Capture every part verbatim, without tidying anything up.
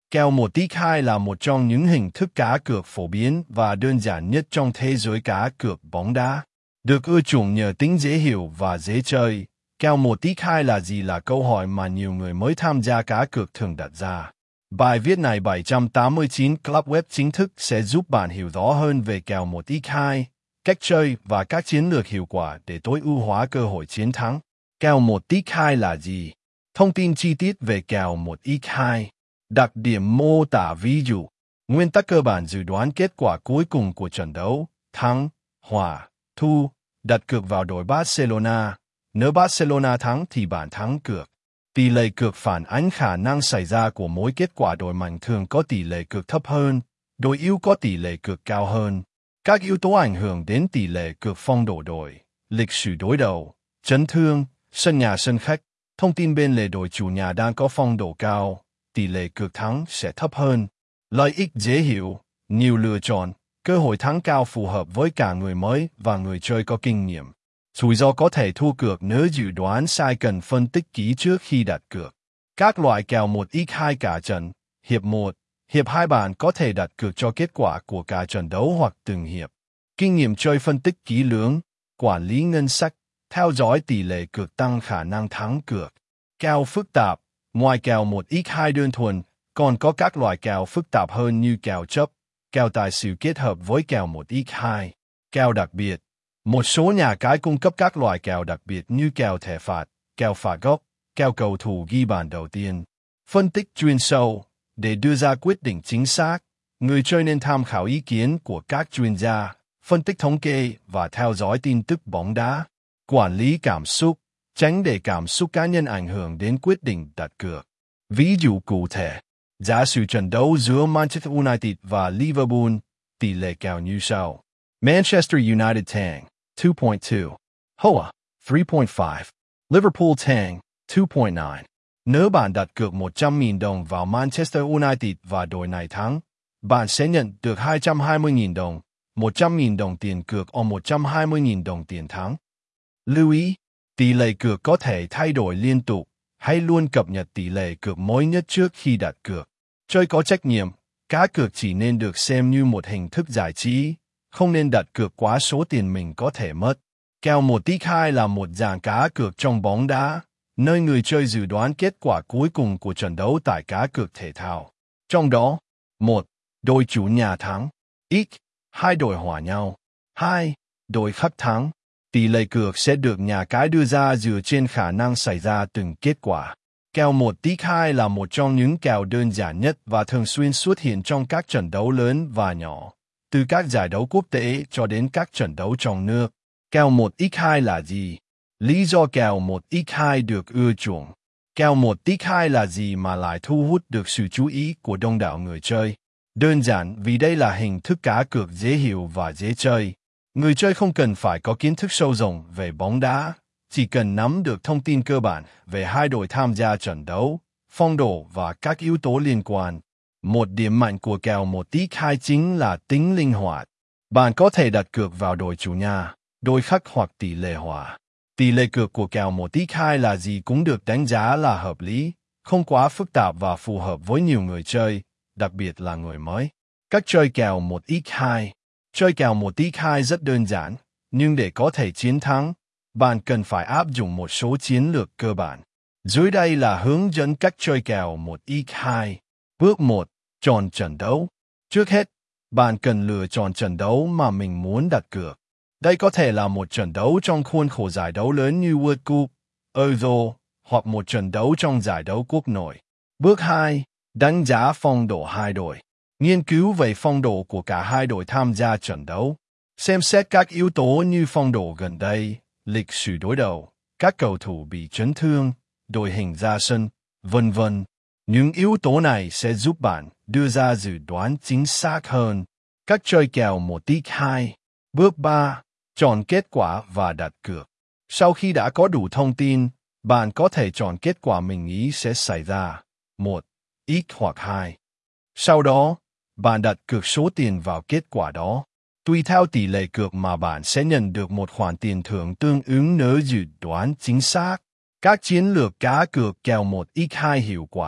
Kèo một tỷ hai là một trong những hình thức cá cược phổ biến và đơn giản nhất trong thế giới cá cược bóng đá. Được ưa chuộng nhờ tính dễ hiểu và dễ chơi. Kèo một tỷ hai là gì là câu hỏi mà nhiều người mới tham gia cá cược thường đặt ra. Bài viết này bảy trăm tám mươi chín Club Web chính thức sẽ giúp bạn hiểu rõ hơn về kèo một tỷ hai, cách chơi và các chiến lược hiệu quả để tối ưu hóa cơ hội chiến thắng. Kèo một tỷ hai là gì? Thông tin chi tiết về kèo một tỷ hai. Đặc điểm mô tả ví dụ. Nguyên tắc cơ bản dự đoán kết quả cuối cùng của trận đấu, thắng, hòa, thu, đặt cược vào đội Barcelona. Nếu Barcelona thắng thì bạn thắng cược. Tỷ lệ cược phản ánh khả năng xảy ra của mỗi kết quả. Đội mạnh thường có tỷ lệ cược thấp hơn, đội yếu có tỷ lệ cược cao hơn. Các yếu tố ảnh hưởng đến tỷ lệ cược: phong độ đội, lịch sử đối đầu, chấn thương, sân nhà sân khách. Thông tin bên lề: đội chủ nhà đang có phong độ cao, tỷ lệ cược thắng sẽ thấp hơn. Lợi ích dễ hiểu, nhiều lựa chọn, cơ hội thắng cao phù hợp với cả người mới và người chơi có kinh nghiệm. Rủi ro: có thể thua cược nếu dự đoán sai, cần phân tích kỹ trước khi đặt cược. Các loại kèo một tỷ hai cả trận. Hiệp một, hiệp hai bạn có thể đặt cược cho kết quả của cả trận đấu hoặc từng hiệp. Kinh nghiệm chơi: phân tích kỹ lưỡng, quản lý ngân sách, theo dõi tỷ lệ cược tăng khả năng thắng cược. Kèo phức tạp. Ngoài kèo một tỷ hai đơn thuần, còn có các loại kèo phức tạp hơn như kèo chấp, kèo tài xỉu kết hợp với kèo một tỷ hai. Kèo đặc biệt. Một số nhà cái cung cấp các loại kèo đặc biệt như kèo thẻ phạt, kèo phạt góc, kèo cầu thủ ghi bàn đầu tiên. Phân tích chuyên sâu. Để đưa ra quyết định chính xác, người chơi nên tham khảo ý kiến của các chuyên gia, phân tích thống kê và theo dõi tin tức bóng đá. Quản lý cảm xúc. Tránh để cảm xúc cá nhân ảnh hưởng đến quyết định đặt cược. Ví dụ cụ thể, giả sử trận đấu giữa Manchester United và Liverpool, tỷ lệ kèo như sau. Manchester United thắng two point two, Hoa three point five, Liverpool thắng two point nine. Nếu bạn đặt cược một trăm nghìn đồng vào Manchester United và đội này thắng, bạn sẽ nhận được hai trăm hai mươi nghìn đồng, một trăm nghìn đồng tiền cược hoặc một trăm hai mươi nghìn đồng tiền thắng. Lưu ý, tỷ lệ cược có thể thay đổi liên tục, hãy luôn cập nhật tỷ lệ cược mới nhất trước khi đặt cược. Chơi có trách nhiệm, cá cược chỉ nên được xem như một hình thức giải trí, không nên đặt cược quá số tiền mình có thể mất. Kèo một tỷ hai là một dạng cá cược trong bóng đá, nơi người chơi dự đoán kết quả cuối cùng của trận đấu tại cá cược thể thao. Trong đó, một. Đội chủ nhà thắng, x, hai đội hòa nhau, hai. Đội khách thắng. Tỷ lệ cược sẽ được nhà cái đưa ra dựa trên khả năng xảy ra từng kết quả. Kèo một tỷ hai là một trong những kèo đơn giản nhất và thường xuyên xuất hiện trong các trận đấu lớn và nhỏ, từ các giải đấu quốc tế cho đến các trận đấu trong nước. Kèo một tỷ hai là gì? Lý do kèo một tỷ hai được ưa chuộng. Kèo một tỷ hai là gì mà lại thu hút được sự chú ý của đông đảo người chơi? Đơn giản vì đây là hình thức cá cược dễ hiểu và dễ chơi. Người chơi không cần phải có kiến thức sâu rộng về bóng đá, chỉ cần nắm được thông tin cơ bản về hai đội tham gia trận đấu, phong độ và các yếu tố liên quan. Một điểm mạnh của kèo một tỷ hai chính là tính linh hoạt. Bạn có thể đặt cược vào đội chủ nhà, đội khách hoặc tỷ lệ hòa. Tỷ lệ cược của kèo một tỷ hai là gì cũng được đánh giá là hợp lý, không quá phức tạp và phù hợp với nhiều người chơi, đặc biệt là người mới. Cách chơi kèo một tỷ hai. Chơi kèo một tỷ hai rất đơn giản, nhưng để có thể chiến thắng, bạn cần phải áp dụng một số chiến lược cơ bản. Dưới đây là hướng dẫn cách chơi kèo một tỷ hai. Bước một. Chọn trận đấu. Trước hết, bạn cần lựa chọn trận đấu mà mình muốn đặt cược. Đây có thể là một trận đấu trong khuôn khổ giải đấu lớn như World Cup, Euro, hoặc một trận đấu trong giải đấu quốc nội. Bước hai. Đánh giá phong độ hai đội. Nghiên cứu về phong độ của cả hai đội tham gia trận đấu. Xem xét các yếu tố như phong độ gần đây, lịch sử đối đầu, các cầu thủ bị chấn thương, đội hình ra sân, vân vân. Những yếu tố này sẽ giúp bạn đưa ra dự đoán chính xác hơn. Cách chơi kèo một tỷ hai. Bước ba. Chọn kết quả và đặt cược. Sau khi đã có đủ thông tin, bạn có thể chọn kết quả mình nghĩ sẽ xảy ra, một, x hoặc hai. Sau đó, bạn đặt cược số tiền vào kết quả đó. Tùy theo tỷ lệ cược mà bạn sẽ nhận được một khoản tiền thưởng tương ứng nếu dự đoán chính xác. Các chiến lược cá cược kèo một tỷ hai hiệu quả.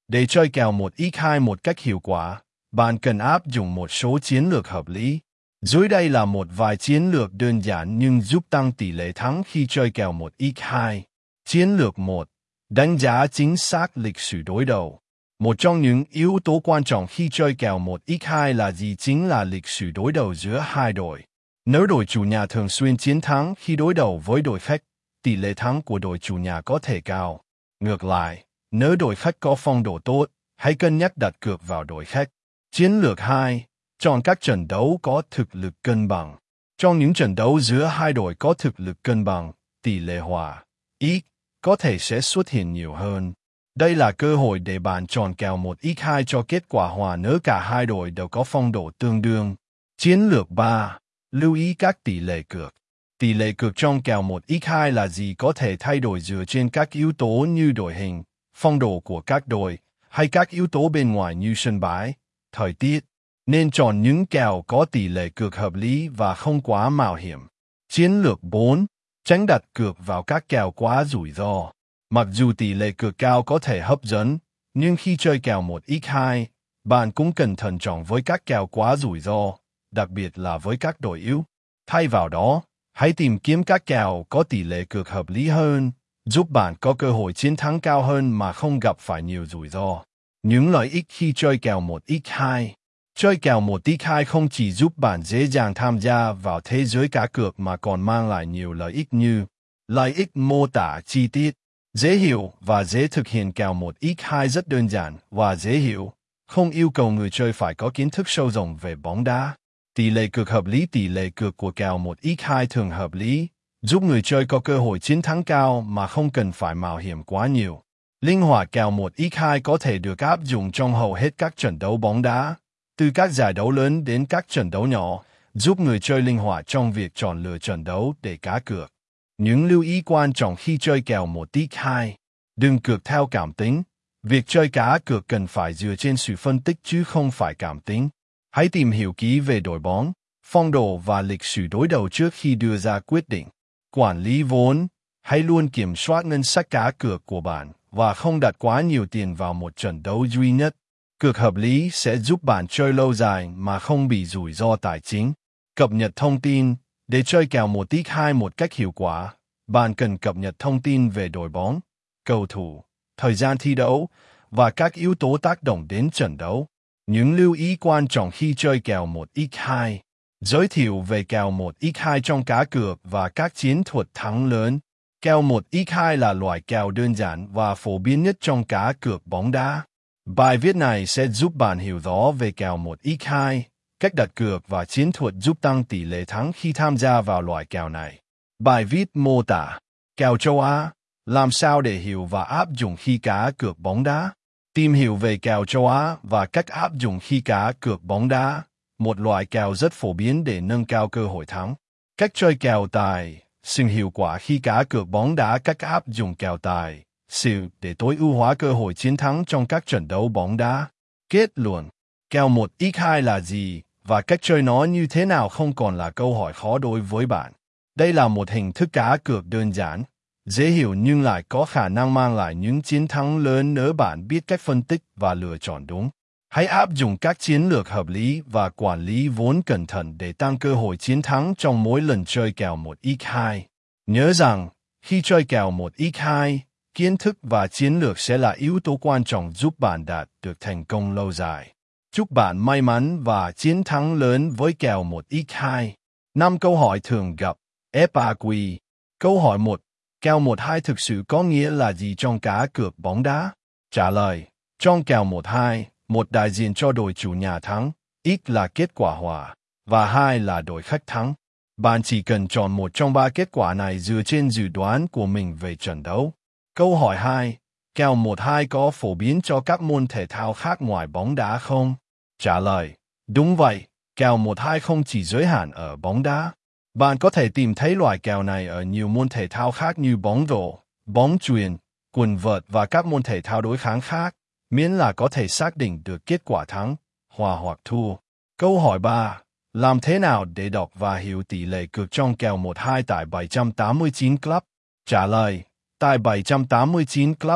Để chơi kèo một x hai một cách hiệu quả, bạn cần áp dụng một số chiến lược hợp lý. Dưới đây là một vài chiến lược đơn giản nhưng giúp tăng tỷ lệ thắng khi chơi kèo một x hai. Chiến lược một. Đánh giá chính xác lịch sử đối đầu. Một trong những yếu tố quan trọng khi chơi kèo một x hai là gì chính là lịch sử đối đầu giữa hai đội. Nếu đội chủ nhà thường xuyên chiến thắng khi đối đầu với đội khách, tỷ lệ thắng của đội chủ nhà có thể cao. Ngược lại, nếu đội khách có phong độ tốt, hãy cân nhắc đặt cược vào đội khách. Chiến lược hai. Chọn các trận đấu có thực lực cân bằng. Trong những trận đấu giữa hai đội có thực lực cân bằng, tỷ lệ hòa, x, có thể sẽ xuất hiện nhiều hơn. Đây là cơ hội để bạn chọn kèo một x hai cho kết quả hòa nếu cả hai đội đều có phong độ tương đương. Chiến lược ba. Lưu ý các tỷ lệ cược. Tỷ lệ cược trong kèo một x hai là gì có thể thay đổi dựa trên các yếu tố như đội hình, phong độ của các đội, hay các yếu tố bên ngoài như sân bãi, thời tiết. Nên chọn những kèo có tỷ lệ cược hợp lý và không quá mạo hiểm. Chiến lược bốn. Tránh đặt cược vào các kèo quá rủi ro. Mặc dù tỷ lệ cược cao có thể hấp dẫn, nhưng khi chơi kèo một x hai, bạn cũng cần thận trọng với các kèo quá rủi ro, đặc biệt là với các đội yếu. Thay vào đó, hãy tìm kiếm các kèo có tỷ lệ cược hợp lý hơn, giúp bạn có cơ hội chiến thắng cao hơn mà không gặp phải nhiều rủi ro. Những lợi ích khi chơi kèo một x hai. Chơi kèo một x hai không chỉ giúp bạn dễ dàng tham gia vào thế giới cá cược mà còn mang lại nhiều lợi ích như lợi ích mô tả chi tiết, dễ hiểu và dễ thực hiện. Kèo một x hai rất đơn giản và dễ hiểu, không yêu cầu người chơi phải có kiến thức sâu rộng về bóng đá. Tỷ lệ cược hợp lý. Tỷ lệ cược của kèo một x hai thường hợp lý, giúp người chơi có cơ hội chiến thắng cao mà không cần phải mạo hiểm quá nhiều. Linh hoạt. Kèo một x hai có thể được áp dụng trong hầu hết các trận đấu bóng đá, từ các giải đấu lớn đến các trận đấu nhỏ, giúp người chơi linh hoạt trong việc chọn lựa trận đấu để cá cược. Những lưu ý quan trọng khi chơi kèo một x hai. Đừng cược theo cảm tính. Việc chơi cá cược cần phải dựa trên sự phân tích chứ không phải cảm tính. Hãy tìm hiểu kỹ về đội bóng, phong độ và lịch sử đối đầu trước khi đưa ra quyết định. Quản lý vốn. Hãy luôn kiểm soát ngân sách cá cược của bạn và không đặt quá nhiều tiền vào một trận đấu duy nhất. Cược hợp lý sẽ giúp bạn chơi lâu dài mà không bị rủi ro tài chính. Cập nhật thông tin. Để chơi kèo một x hai một cách hiệu quả, bạn cần cập nhật thông tin về đội bóng, cầu thủ, thời gian thi đấu và các yếu tố tác động đến trận đấu. Những lưu ý quan trọng khi chơi kèo một x hai. Giới thiệu về kèo một x hai trong cá cược và các chiến thuật thắng lớn. Kèo một x hai là loại kèo đơn giản và phổ biến nhất trong cá cược bóng đá. Bài viết này sẽ giúp bạn hiểu rõ về kèo một x hai, cách đặt cược và chiến thuật giúp tăng tỷ lệ thắng khi tham gia vào loại kèo này. Bài viết mô tả kèo châu Á, làm sao để hiểu và áp dụng khi cá cược bóng đá. Tìm hiểu về kèo châu Á và cách áp dụng khi cá cược bóng đá, một loại kèo rất phổ biến để nâng cao cơ hội thắng. Cách chơi kèo tài, xỉu hiệu quả khi cá cược bóng đá. Cách áp dụng kèo tài, xỉu để tối ưu hóa cơ hội chiến thắng trong các trận đấu bóng đá. Kết luận, kèo một x hai là gì và cách chơi nó như thế nào không còn là câu hỏi khó đối với bạn. Đây là một hình thức cá cược đơn giản, dễ hiểu nhưng lại có khả năng mang lại những chiến thắng lớn nếu bạn biết cách phân tích và lựa chọn đúng. Hãy áp dụng các chiến lược hợp lý và quản lý vốn cẩn thận để tăng cơ hội chiến thắng trong mỗi lần chơi kèo một x hai. Nhớ rằng, khi chơi kèo một x hai, kiến thức và chiến lược sẽ là yếu tố quan trọng giúp bạn đạt được thành công lâu dài. Chúc bạn may mắn và chiến thắng lớn với kèo một x hai. năm câu hỏi thường gặp. ép a quy. Câu hỏi một. Kèo một hai thực sự có nghĩa là gì trong cá cược bóng đá? Trả lời. Trong kèo một hai, một đại diện cho đội chủ nhà thắng, x là kết quả hòa, và hai là đội khách thắng. Bạn chỉ cần chọn một trong ba kết quả này dựa trên dự đoán của mình về trận đấu. Câu hỏi hai. Kèo một hai có phổ biến cho các môn thể thao khác ngoài bóng đá không? Trả lời. Đúng vậy, kèo một hai không chỉ giới hạn ở bóng đá. Bạn có thể tìm thấy loại kèo này ở nhiều môn thể thao khác như bóng rổ, bóng chuyền, quần vợt và các môn thể thao đối kháng khác, miễn là có thể xác định được kết quả thắng, hòa hoặc thua. Câu hỏi ba. Làm thế nào để đọc và hiểu tỷ lệ cược trong kèo một hai tại bảy trăm tám mươi chín Club? Trả lời. Tại bảy trăm tám mươi chín Club,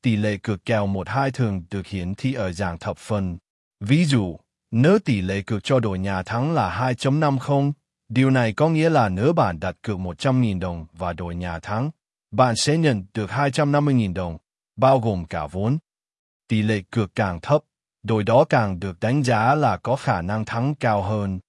tỷ lệ cược cao một hai thường được hiển thị ở dạng thập phân. Ví dụ, nếu tỷ lệ cược cho đội nhà thắng là hai phẩy năm không, điều này có nghĩa là nếu bạn đặt cược một trăm nghìn đồng và đội nhà thắng, bạn sẽ nhận được hai trăm năm mươi nghìn đồng, bao gồm cả vốn. Tỷ lệ cược càng thấp, đội đó càng được đánh giá là có khả năng thắng cao hơn.